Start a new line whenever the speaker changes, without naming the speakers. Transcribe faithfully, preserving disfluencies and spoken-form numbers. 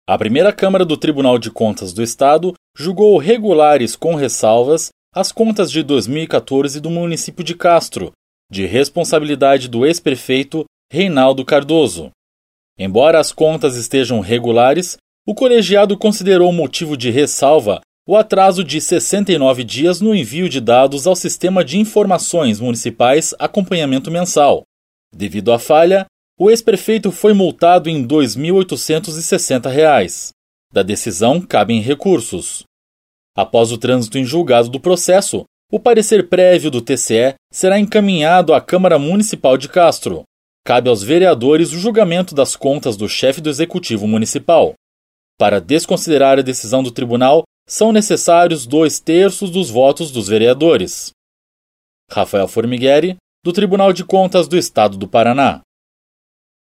A primeira Câmara do Tribunal de Contas do Estado julgou regulares com ressalvas as contas de dois mil e quatorze do município de Castro, de responsabilidade do ex-prefeito Reinaldo Cardoso. Embora as contas estejam regulares, o colegiado considerou motivo de ressalva o atraso de sessenta e nove dias no envio de dados ao Sistema de Informações Municipais Acompanhamento Mensal. Devido à falha, o ex-prefeito foi multado em dois mil oitocentos e sessenta reais. Da decisão cabem recursos. Após o trânsito em julgado do processo, o parecer prévio do T C E será encaminhado à Câmara Municipal de Castro. Cabe aos vereadores o julgamento das contas do chefe do Executivo Municipal. Para desconsiderar a decisão do tribunal, são necessários dois terços dos votos dos vereadores. Rafael Formigueri, do Tribunal de Contas do Estado do Paraná.